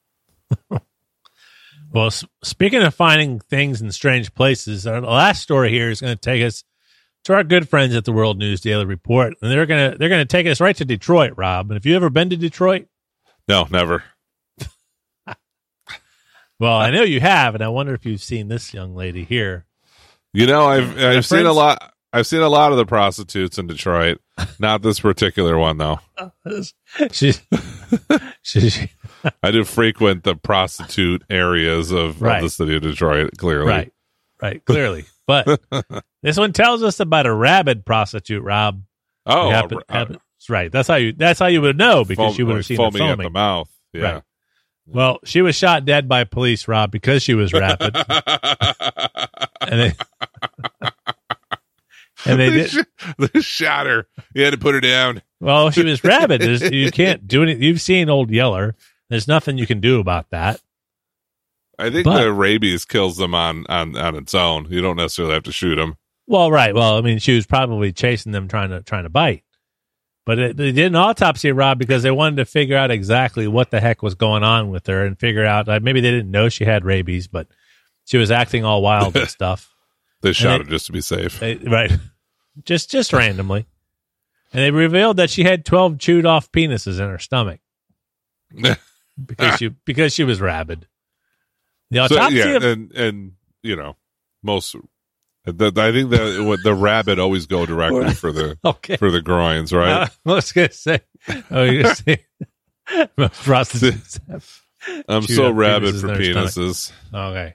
Well, s- speaking of finding things in strange places, our last story here is going to take us to our good friends at the World News Daily Report, and they're going to they're going to take us right to Detroit, Rob. And have you ever been to Detroit? No, never. Well, I know you have, and I wonder if you've seen this young lady here. You know, I've I've seen a friends? lot. I've seen a lot of the prostitutes in Detroit. Not this particular one, though. She's she, she, I do frequent the prostitute areas of, Right. of the city of Detroit. Clearly, right, right, clearly. But this one tells us about a rabid prostitute, Rob. Oh, who happened- uh, happened- right. That's how you. That's how you would know because foam- you would like have seen foaming the at foaming. the mouth. Yeah. Right. Well, she was shot dead by police, Rob, because she was rapid, and they and they did. They shot her. You had to put her down. Well, she was rabid. There's, you can't do anything. You've seen Old Yeller. There's nothing you can do about that. I think But- the rabies kills them on, on, on its own. You don't necessarily have to shoot them. Well, right. Well, I mean, she was probably chasing them, trying to trying to bite. But it, they did an autopsy, Rob, because they wanted to figure out exactly what the heck was going on with her and figure out like, maybe they didn't know she had rabies, but she was acting all wild and stuff. They shot it- her just to be safe. They, right. Just just randomly. And they revealed that she had twelve chewed off penises in her stomach because she because she was rabid. The So, autopsy yeah, of and and you know, most. The, I think that what the rabbit always go directly for the okay. for the groins, right? Uh, I was going to say, oh, you're going to say, most prostitutes have I'm chewed so up rabid penises for in their penises. Okay.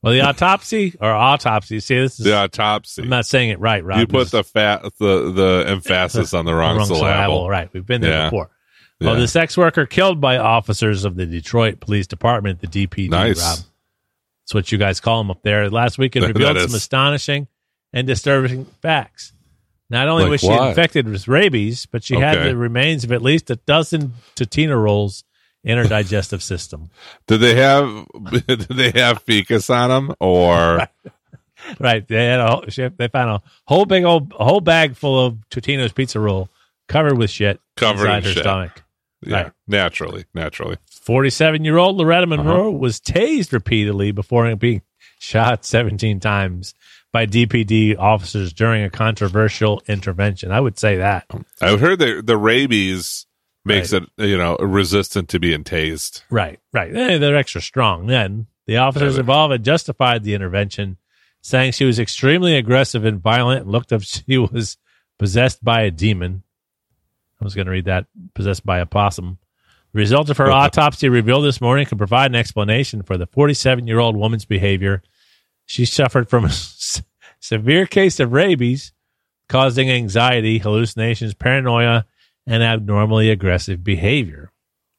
Well, the autopsy or autopsy. See, this is The autopsy. I'm not saying it right, Rob. You put This the fat the the emphasis on the wrong, wrong syllable. syllable. Right. We've been there Yeah. before. Well, Yeah. the sex worker killed by officers of the Detroit Police Department, the D P D, Nice. Rob. That's what you guys call them up there. Last week, it That revealed is. some astonishing and disturbing facts. Not only Like was she what? infected with rabies, but she had Okay. the remains of at least a dozen Totino rolls in her digestive system. Did they have did they have fecus on them or Right. They had a whole, she- they found a whole big old a whole bag full of Totino's pizza roll covered with shit Covered inside in her shit. stomach. yeah, Right. naturally, naturally. forty-seven-year-old Loretta Monroe Uh-huh. was tased repeatedly before being shot seventeen times by D P D officers during a controversial intervention. I would say that. I've heard that the rabies makes Right. it, you know, resistant to being tased. Right, right. Eh, they're extra strong. Then the officers Yeah, but- involved had justified the intervention, saying she was extremely aggressive and violent and looked as if she was possessed by a demon. I was going to read that, possessed by a possum. The result of her autopsy revealed this morning could provide an explanation for the forty-seven-year-old woman's behavior. She suffered from a s- severe case of rabies, causing anxiety, hallucinations, paranoia, and abnormally aggressive behavior.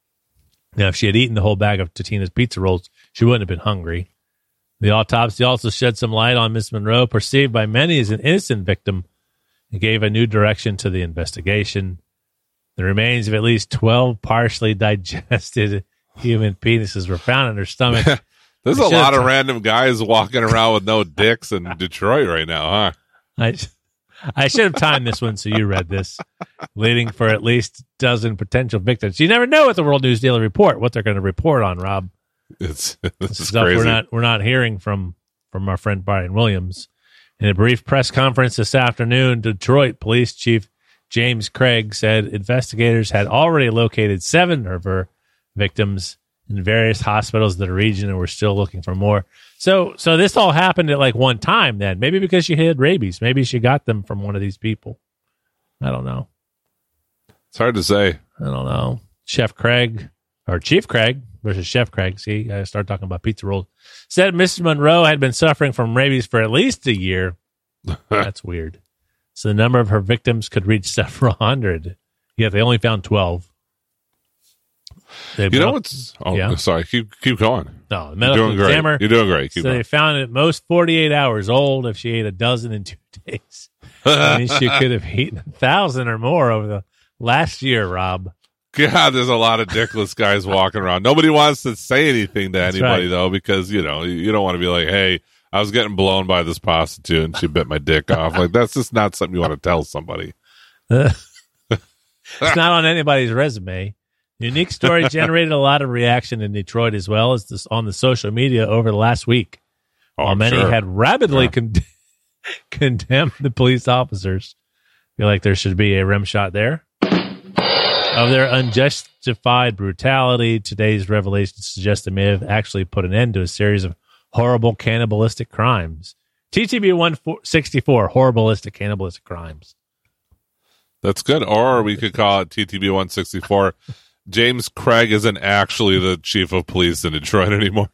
Now, if she had eaten the whole bag of Totino's pizza rolls, she wouldn't have been hungry. The autopsy also shed some light on Miss Monroe, perceived by many as an innocent victim, and gave a new direction to the investigation. The remains of at least twelve partially digested human penises were found in her stomach. There's I a should've lot of t- random guys walking around with no dicks in Detroit right now, huh? I, I should have timed this one so you read this, leading for at least a dozen potential victims. You never know with the World News Daily Report what they're going to report on, Rob. It's this is Stuff crazy. we're not we're not hearing from from our friend Brian Williams. In a brief press conference this afternoon, Detroit Police Chief James Craig said investigators had already located seven of her victims in various hospitals of the region and were still looking for more. So so this all happened at like one time then. Maybe because she had rabies. Maybe she got them from one of these people. I don't know. It's hard to say. I don't know. Chef Craig or Chief Craig versus Chef Craig. See, I start talking about pizza rolls. Said Missus Monroe had been suffering from rabies for at least a year. That's weird. So the number of her victims could reach several hundred. Yet they only found twelve. They You know built- what's? Oh, Yeah. sorry. Keep keep going. No, the You're medical doing great. examiner. You're doing great. Keep So going. they found it most forty-eight hours old if she ate a dozen in two days. I mean, she could have eaten a thousand or more over the last year, Rob. God, there's a lot of dickless guys walking around. Nobody wants to say anything to That's anybody right. though, because you know you don't want to be like, "Hey, I was getting blown by this prostitute and she bit my dick off." Like that's just not something you want to tell somebody. It's not on anybody's resume. The unique story generated a lot of reaction in Detroit as well as this on the social media over the last week. Oh, while I'm many sure. had rapidly Yeah. con- condemned the police officers. Feel like there should be a rim shot there. Of their unjustified brutality, today's revelations suggest they may have actually put an end to a series of horrible cannibalistic crimes. T T B one sixty-four, horribilistic cannibalistic crimes. That's good. Or we could call it T T B one sixty-four. James Craig isn't actually the chief of police in Detroit anymore.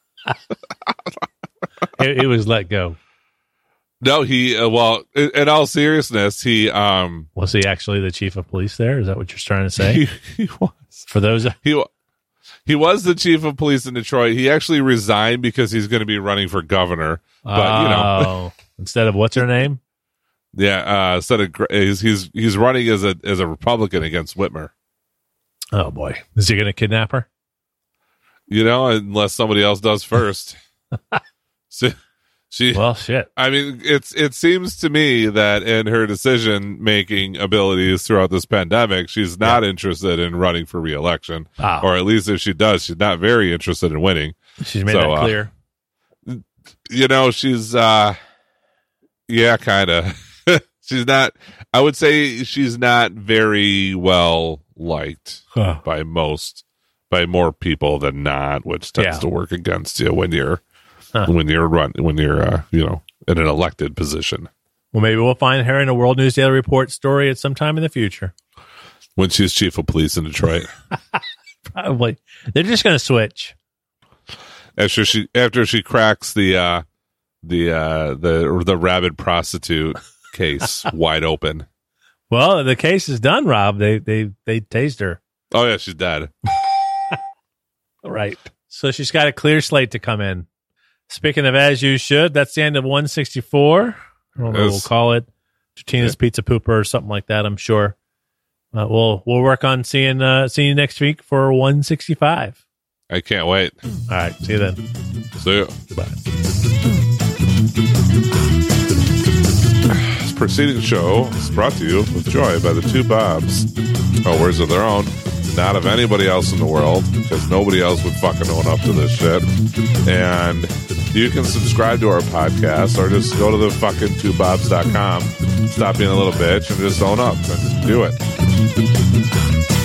It, it was let go. No, he. Uh, well, in, in all seriousness, he um Was he actually the chief of police there? Is that what you're trying to say? he, he was For those, he wa- he was the chief of police in Detroit. He actually resigned because he's going to be running for governor. But you know, oh, instead of what's her name? yeah. Uh, instead of Gra- he's he's he's running as a as a Republican against Whitmer. Oh boy, is he going to kidnap her? You know, unless somebody else does first. so, she. Well, shit. I mean, it's it seems to me that in her decision making abilities throughout this pandemic, she's not interested in running for reelection, Wow. or at least if she does, she's not very interested in winning. She's made so, that uh, clear. You know, she's uh, yeah, kind of. She's not. I would say she's not very well liked Huh. by most, by more people than not, which tends Yeah. to work against you when you're Huh. when you're run when you're uh, you know in an elected position. Well, maybe we'll find her in a World News Daily Report story at some time in the future. When she's chief of police in Detroit. Probably. They're just going to switch. After she after she cracks the uh, the uh, the the rabid prostitute case wide open. Well, the case is done, Rob. They they they tased her. Oh yeah, she's dead. Right. So she's got a clear slate to come in. Speaking of as you should, that's the end of one sixty-four. I don't know what we'll call it. Tina's yeah. Pizza Pooper or something like that, I'm sure. Uh, we'll we'll work on seeing uh, seeing you next week for one sixty-five. I can't wait. All right. See you then. See you. Goodbye. This preceding show is brought to you with joy by the two Bobs. Oh, words of their own. Not of anybody else in the world, because nobody else would fucking own up to this shit. And you can subscribe to our podcast or just go to the fucking two bobs dot com, stop being a little bitch, and just own up and do it.